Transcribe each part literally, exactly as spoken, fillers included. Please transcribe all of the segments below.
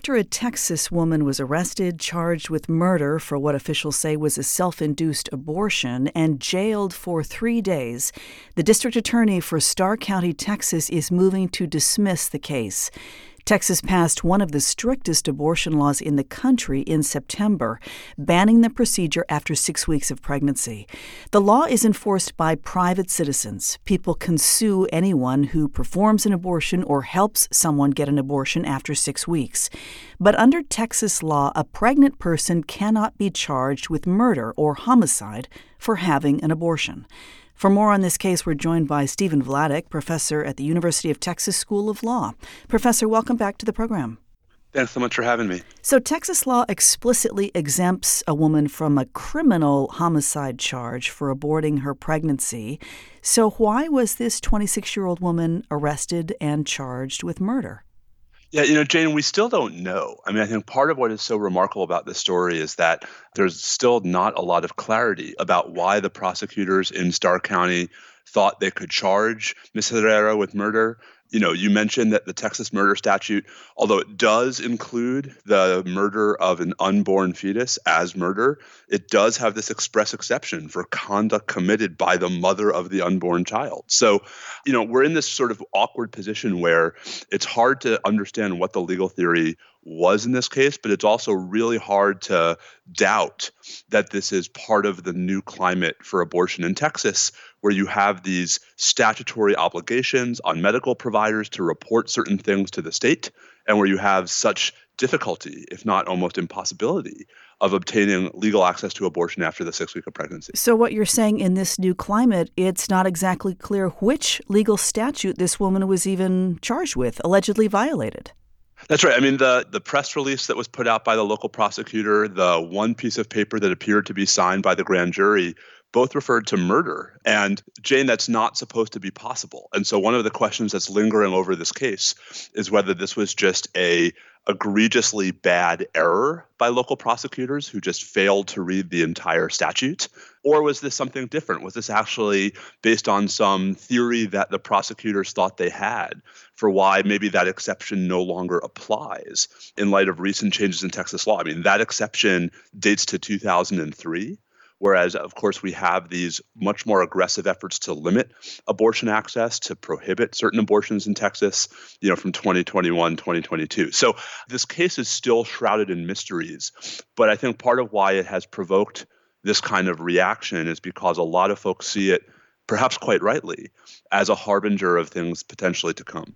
After a Texas woman was arrested, charged with murder for what officials say was a self-induced abortion, and jailed for three days, the district attorney for Starr County, Texas, is moving to dismiss the case. Texas passed one of the strictest abortion laws in the country in September, banning the procedure after six weeks of pregnancy. The law is enforced by private citizens. People can sue anyone who performs an abortion or helps someone get an abortion after six weeks. But under Texas law, a pregnant person cannot be charged with murder or homicide for having an abortion. For more on this case, we're joined by Stephen Vladeck, professor at the University of Texas School of Law. Professor, welcome back to the program. Thanks so much for having me. So Texas law explicitly exempts a woman from a criminal homicide charge for aborting her pregnancy. So why was this twenty-six-year-old woman arrested and charged with murder? Yeah, you know, Jane, we still don't know. I mean, I think part of what is so remarkable about this story is that there's still not a lot of clarity about why the prosecutors in Starr County thought they could charge Miz Herrera with murder. You know, you mentioned that the Texas murder statute, although it does include the murder of an unborn fetus as murder, it does have this express exception for conduct committed by the mother of the unborn child. So, you know, we're in this sort of awkward position where it's hard to understand what the legal theory was in this case, but it's also really hard to doubt that this is part of the new climate for abortion in Texas, where you have these statutory obligations on medical providers to report certain things to the state, and where you have such difficulty, if not almost impossibility, of obtaining legal access to abortion after the sixth week of pregnancy. So what you're saying, in this new climate, it's not exactly clear which legal statute this woman was even charged with, allegedly violated. That's right. I mean, the the press release that was put out by the local prosecutor, the one piece of paper that appeared to be signed by the grand jury, both referred to murder. And Jane, that's not supposed to be possible. And so one of the questions that's lingering over this case is whether this was just a egregiously bad error by local prosecutors who just failed to read the entire statute, or was this something different? Was this actually based on some theory that the prosecutors thought they had for why maybe that exception no longer applies in light of recent changes in Texas law? I mean, that exception dates to two thousand three. Whereas, of course, we have these much more aggressive efforts to limit abortion access, to prohibit certain abortions in Texas, you know, from twenty twenty-one, twenty twenty-two. So this case is still shrouded in mysteries. But I think part of why it has provoked this kind of reaction is because a lot of folks see it, perhaps quite rightly, as a harbinger of things potentially to come.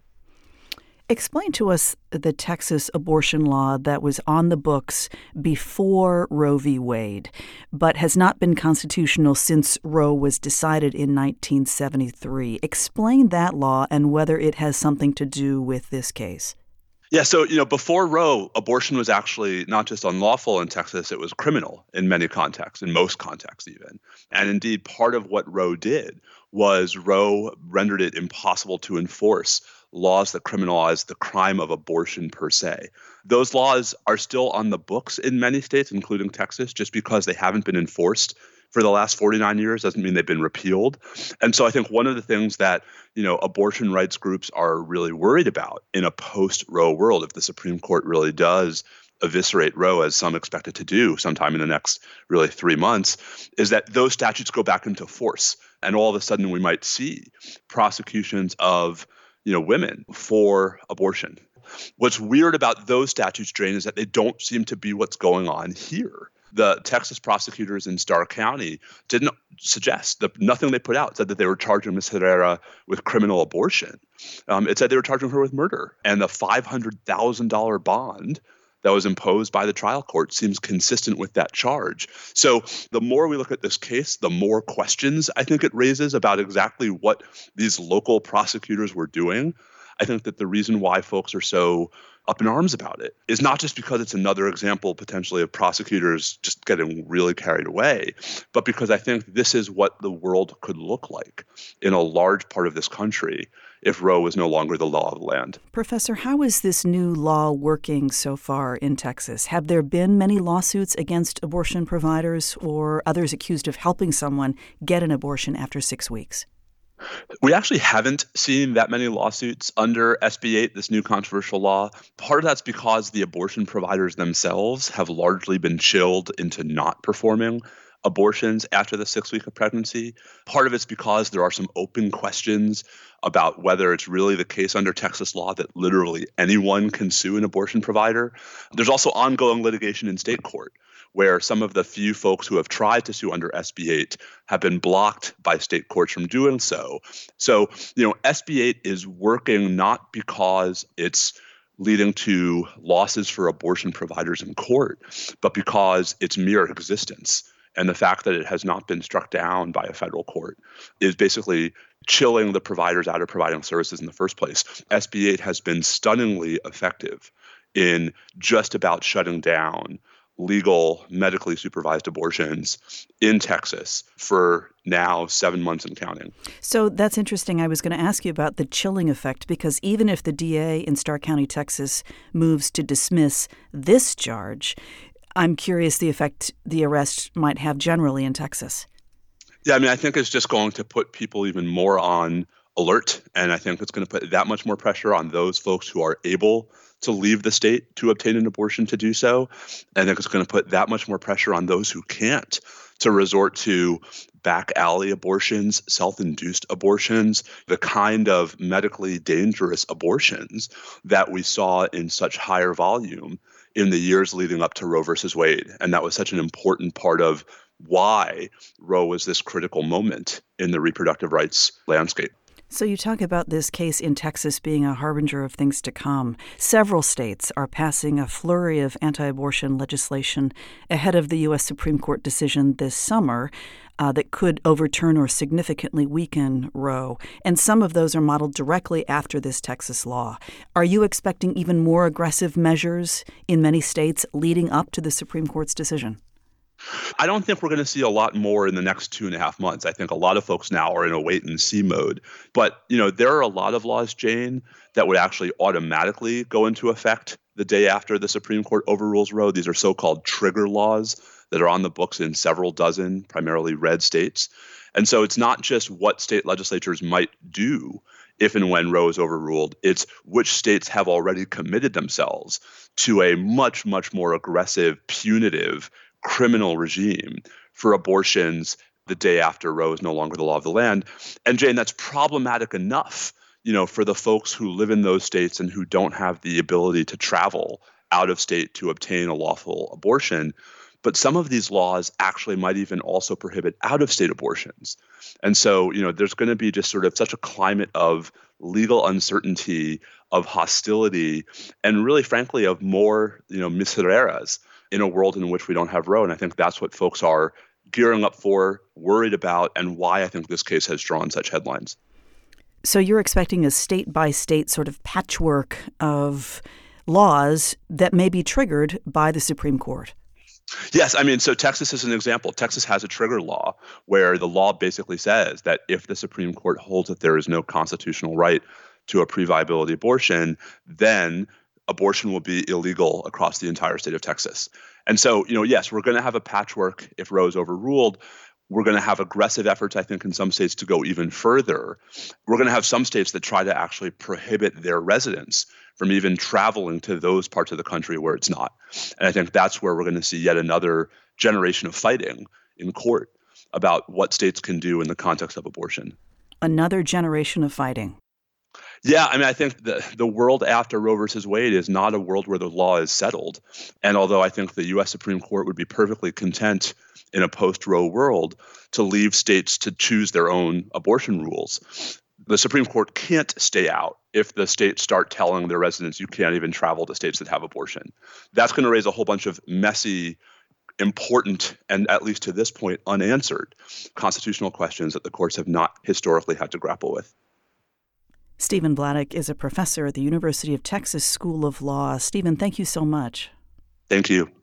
Explain to us the Texas abortion law that was on the books before Roe v. Wade, but has not been constitutional since Roe was decided in nineteen seventy-three. Explain that law and whether it has something to do with this case. Yeah, so, you know, before Roe, abortion was actually not just unlawful in Texas, it was criminal in many contexts, in most contexts even. And indeed, part of what Roe did was Roe rendered it impossible to enforce laws that criminalize the crime of abortion per se. Those laws are still on the books in many states, including Texas. Just because they haven't been enforced for the last forty-nine years doesn't mean they've been repealed. And so I think one of the things that, you know, abortion rights groups are really worried about in a post-Roe world, if the Supreme Court really does eviscerate Roe, as some expect it to do sometime in the next really three months, is that those statutes go back into force. And all of a sudden we might see prosecutions of, you know, women for abortion. What's weird about those statutes, Jane, is that they don't seem to be what's going on here. The Texas prosecutors in Starr County didn't suggest that nothing they put out said that they were charging Miz Herrera with criminal abortion. Um, it said they were charging her with murder. And the five hundred thousand dollars bond that was imposed by the trial court seems consistent with that charge. So the more we look at this case, the more questions I think it raises about exactly what these local prosecutors were doing. I think that the reason why folks are so up in arms about it is not just because it's another example potentially of prosecutors just getting really carried away, but because I think this is what the world could look like in a large part of this country if Roe was no longer the law of the land. Professor, how is this new law working so far in Texas? Have there been many lawsuits against abortion providers or others accused of helping someone get an abortion after six weeks? We actually haven't seen that many lawsuits under S B eight, this new controversial law. Part of that's because the abortion providers themselves have largely been chilled into not performing abortions after the sixth week of pregnancy. Part of it's because there are some open questions about whether it's really the case under Texas law that literally anyone can sue an abortion provider. There's also ongoing litigation in state court, where some of the few folks who have tried to sue under S B eight have been blocked by state courts from doing so. So, you know, S B eight is working not because it's leading to losses for abortion providers in court, but because its mere existence and the fact that it has not been struck down by a federal court is basically chilling the providers out of providing services in the first place. S B eight has been stunningly effective in just about shutting down legal, medically supervised abortions in Texas for now seven months and counting. So that's interesting. I was going to ask you about the chilling effect, because even if the D A in Starr County, Texas, moves to dismiss this charge, I'm curious the effect the arrest might have generally in Texas. Yeah, I mean, I think it's just going to put people even more on alert, and I think it's going to put that much more pressure on those folks who are able to leave the state to obtain an abortion to do so. I think it's going to put that much more pressure on those who can't to resort to back alley abortions, self-induced abortions, the kind of medically dangerous abortions that we saw in such higher volume in the years leading up to Roe versus Wade. And that was such an important part of why Roe was this critical moment in the reproductive rights landscape. So you talk about this case in Texas being a harbinger of things to come. Several states are passing a flurry of anti-abortion legislation ahead of the U S Supreme Court decision this summer uh, that could overturn or significantly weaken Roe. And some of those are modeled directly after this Texas law. Are you expecting even more aggressive measures in many states leading up to the Supreme Court's decision? I don't think we're going to see a lot more in the next two and a half months. I think a lot of folks now are in a wait and see mode. But, you know, there are a lot of laws, Jane, that would actually automatically go into effect the day after the Supreme Court overrules Roe. These are so-called trigger laws that are on the books in several dozen, primarily red states. And so it's not just what state legislatures might do if and when Roe is overruled. It's which states have already committed themselves to a much, much more aggressive, punitive criminal regime for abortions the day after Roe is no longer the law of the land. And Jane, that's problematic enough, you know, for the folks who live in those states and who don't have the ability to travel out of state to obtain a lawful abortion. But some of these laws actually might even also prohibit out-of-state abortions. And so, you know, there's going to be just sort of such a climate of legal uncertainty, of hostility, and really, frankly, of more, you know, misereras in a world in which we don't have Roe. And I think that's what folks are gearing up for, worried about, and why I think this case has drawn such headlines. So you're expecting a state-by-state sort of patchwork of laws that may be triggered by the Supreme Court. Yes. I mean, so Texas is an example. Texas has a trigger law where the law basically says that if the Supreme Court holds that there is no constitutional right to a pre-viability abortion, then abortion will be illegal across the entire state of Texas. And so, you know, yes, we're going to have a patchwork if Roe is overruled. We're going to have aggressive efforts, I think, in some states to go even further. We're going to have some states that try to actually prohibit their residents from even traveling to those parts of the country where it's not. And I think that's where we're going to see yet another generation of fighting in court about what states can do in the context of abortion. Another generation of fighting. Yeah, I mean, I think the, the world after Roe versus Wade is not a world where the law is settled. And although I think the U S Supreme Court would be perfectly content in a post-Roe world to leave states to choose their own abortion rules, the Supreme Court can't stay out if the states start telling their residents you can't even travel to states that have abortion. That's going to raise a whole bunch of messy, important, and at least to this point, unanswered constitutional questions that the courts have not historically had to grapple with. Stephen Vladeck is a professor at the University of Texas School of Law. Stephen, thank you so much. Thank you.